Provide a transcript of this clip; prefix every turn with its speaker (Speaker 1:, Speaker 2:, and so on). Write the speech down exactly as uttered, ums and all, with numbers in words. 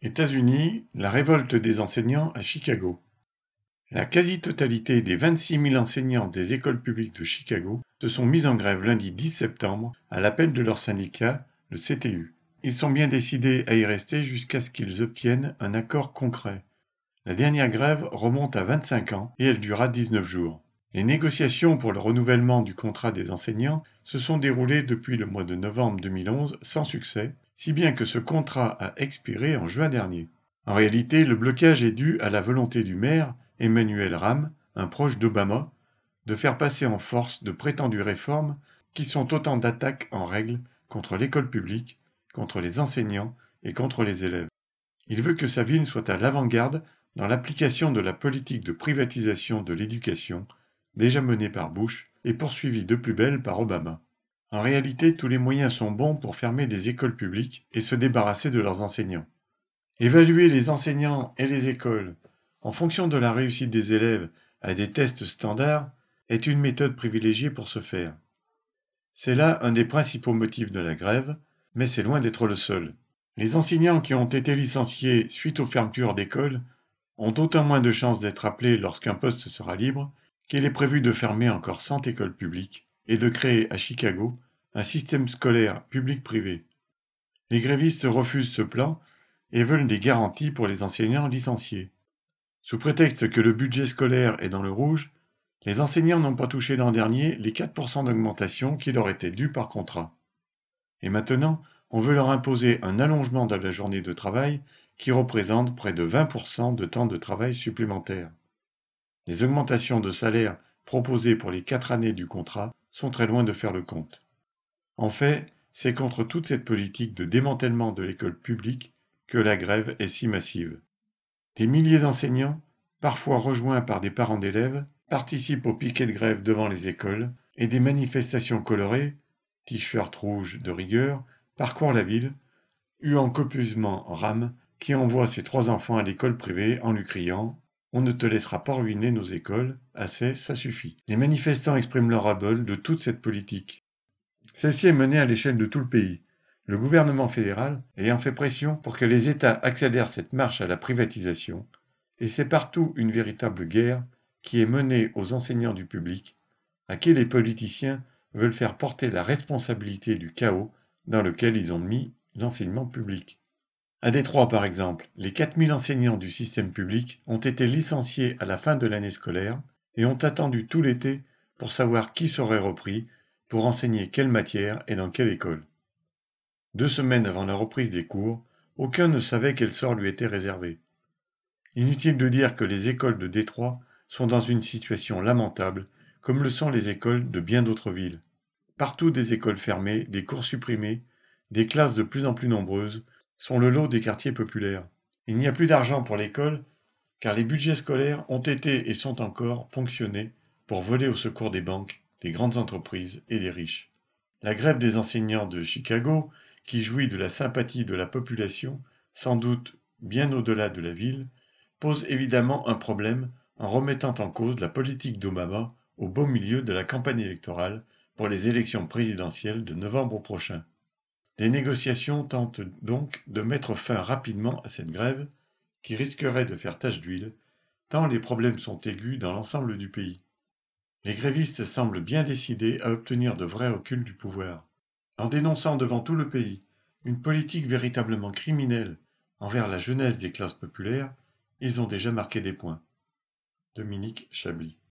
Speaker 1: États-Unis, la révolte des enseignants à Chicago. La quasi-totalité des vingt-six mille enseignants des écoles publiques de Chicago se sont mis en grève lundi dix septembre à l'appel de leur syndicat, le C T U. Ils sont bien décidés à y rester jusqu'à ce qu'ils obtiennent un accord concret. La dernière grève remonte à vingt-cinq ans et elle dura dix-neuf jours. Les négociations pour le renouvellement du contrat des enseignants se sont déroulées depuis le mois de novembre deux mille onze sans succès, si bien que ce contrat a expiré en juin dernier. En réalité, le blocage est dû à la volonté du maire, Emmanuel Rame, un proche d'Obama, de faire passer en force de prétendues réformes qui sont autant d'attaques en règle contre l'école publique, contre les enseignants et contre les élèves. Il veut que sa ville soit à l'avant-garde dans l'application de la politique de privatisation de l'éducation, déjà menée par Bush et poursuivie de plus belle par Obama. En réalité, tous les moyens sont bons pour fermer des écoles publiques et se débarrasser de leurs enseignants. Évaluer les enseignants et les écoles en fonction de la réussite des élèves à des tests standards est une méthode privilégiée pour ce faire. C'est là un des principaux motifs de la grève, mais c'est loin d'être le seul. Les enseignants qui ont été licenciés suite aux fermetures d'écoles ont d'autant moins de chances d'être appelés lorsqu'un poste sera libre qu'il est prévu de fermer encore cent écoles publiques et de créer à Chicago un système scolaire public-privé. Les grévistes refusent ce plan et veulent des garanties pour les enseignants licenciés. Sous prétexte que le budget scolaire est dans le rouge, les enseignants n'ont pas touché l'an dernier les quatre pour cent d'augmentation qui leur étaient dus par contrat. Et maintenant, on veut leur imposer un allongement de la journée de travail qui représente près de vingt pour cent de temps de travail supplémentaire. Les augmentations de salaire proposées pour les quatre années du contrat sont très loin de faire le compte. En fait, c'est contre toute cette politique de démantèlement de l'école publique que la grève est si massive. Des milliers d'enseignants, parfois rejoints par des parents d'élèves, participent au piquet de grève devant les écoles et des manifestations colorées, t-shirts rouges de rigueur, parcourent la ville, huant copieusement Rame qui envoie ses trois enfants à l'école privée en lui criant « On ne te laissera pas ruiner nos écoles, assez, ça suffit ». Les manifestants expriment leur ras-le-bol de toute cette politique. Celle-ci est menée à l'échelle de tout le pays, le gouvernement fédéral ayant fait pression pour que les États accélèrent cette marche à la privatisation, et c'est partout une véritable guerre qui est menée aux enseignants du public, à qui les politiciens veulent faire porter la responsabilité du chaos dans lequel ils ont mis l'enseignement public. À Détroit, par exemple, les quatre mille enseignants du système public ont été licenciés à la fin de l'année scolaire et ont attendu tout l'été pour savoir qui serait repris pour enseigner quelle matière et dans quelle école. Deux semaines avant la reprise des cours, aucun ne savait quel sort lui était réservé. Inutile de dire que les écoles de Détroit sont dans une situation lamentable, comme le sont les écoles de bien d'autres villes. Partout des écoles fermées, des cours supprimés, des classes de plus en plus nombreuses sont le lot des quartiers populaires. Il n'y a plus d'argent pour l'école, car les budgets scolaires ont été et sont encore ponctionnés pour voler au secours des banques, des grandes entreprises et des riches. La grève des enseignants de Chicago, qui jouit de la sympathie de la population, sans doute bien au-delà de la ville, pose évidemment un problème en remettant en cause la politique d'Obama au beau milieu de la campagne électorale pour les élections présidentielles de novembre prochain. Des négociations tentent donc de mettre fin rapidement à cette grève qui risquerait de faire tache d'huile, tant les problèmes sont aigus dans l'ensemble du pays. Les grévistes semblent bien décidés à obtenir de vrais reculs du pouvoir. En dénonçant devant tout le pays une politique véritablement criminelle envers la jeunesse des classes populaires, ils ont déjà marqué des points. Dominique Chablis.